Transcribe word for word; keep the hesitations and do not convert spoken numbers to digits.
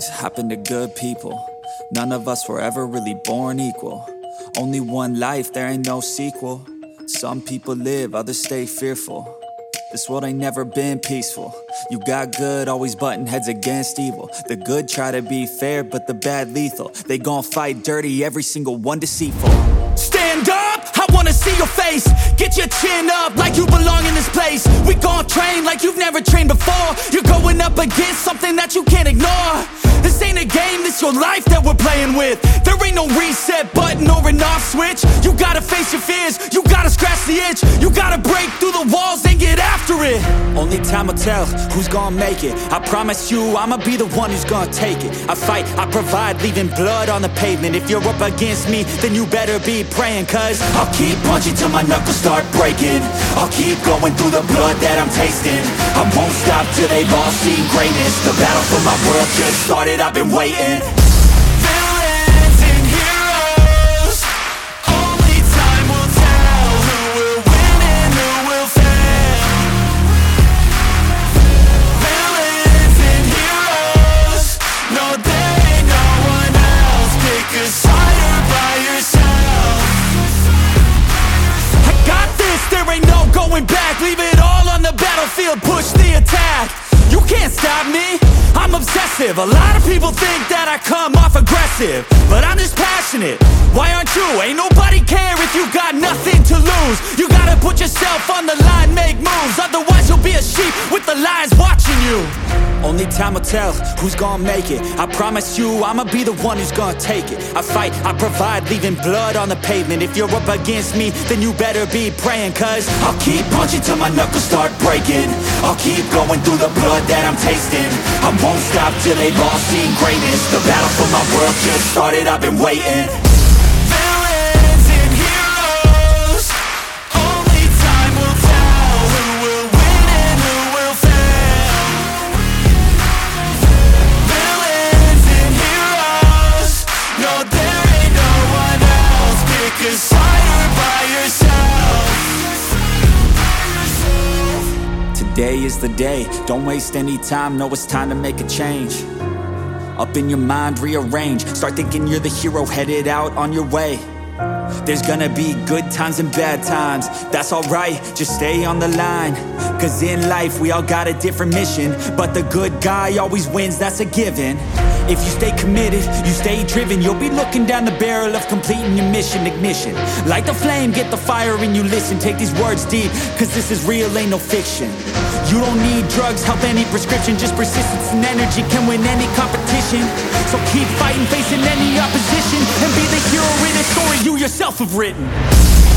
things happen to good people. None of us were ever really born equal. Only one life, there ain't no sequel. Some people live, others stay fearful. This world ain't never been peaceful. You got good, always butting heads against evil. The good try to be fair, but the bad lethal. They gon' fight dirty, every single one deceitful. Stand up, I wanna see your face. Get your chin up like you belong in this place. We gon' train like you've never trained before. You're going up against something that you can't ignore. This ain't a game, this your life that we're playing with. There ain't no reset button or an off switch. You gotta face your fears, you gotta scratch the itch. You gotta break through the walls and get after it. Only time will tell who's gonna make it. I promise you, I'ma be the one who's gonna take it. I fight, I provide, leaving blood on the pavement. If you're up against me, then you better be praying. Cause I'll keep punching till my knuckles start breaking. I'll keep going through the blood that I'm tasting. I won't stop till they've all seen greatness. The battle for my world just started, I've been waiting. Villains and heroes, only time will tell who will win and who will fail. Villains and heroes, no there ain't no one else. Pick a side or by yourself. I got this, there ain't no going back. Leave it all on the battlefield, push the attack. You can't stop me, I'm obsessive. A lot of people think that I come off aggressive, but I'm just passionate. Why aren't you? Ain't nobody care if you got nothing to lose. You gotta put yourself on the line, make moves. Otherwise you'll be a sheep with the lions watching you. Only time will tell who's gonna make it. I promise you, I'ma be the one who's gonna take it. I fight, I provide, leaving blood on the pavement. If you're up against me, then you better be praying. Cause I'll keep punching till my knuckles start breaking. I'll keep going through the blood that I'm tasting. I won't stop till they've all seen greatness. The battle for my world just started, I've been waiting. Villains and heroes, only time will tell who will win and who will fail. Villains and heroes, no there ain't no one else. Pick a side or by yourself. Today is the day, don't waste any time. Know it's time to make a change. Up in your mind, rearrange. Start thinking you're the hero headed out on your way. There's gonna be good times and bad times. That's alright, just stay on the line. Cause in life we all got a different mission, but the good guy always wins, that's a given. If you stay committed, you stay driven, you'll be looking down the barrel of completing your mission. Ignition, light the flame, get the fire and you listen. Take these words deep, cause this is real, ain't no fiction. You don't need drugs, help any prescription. Just persistence and energy can win any competition. So keep fighting, facing any opposition, and be the hero in a story you yourself have written.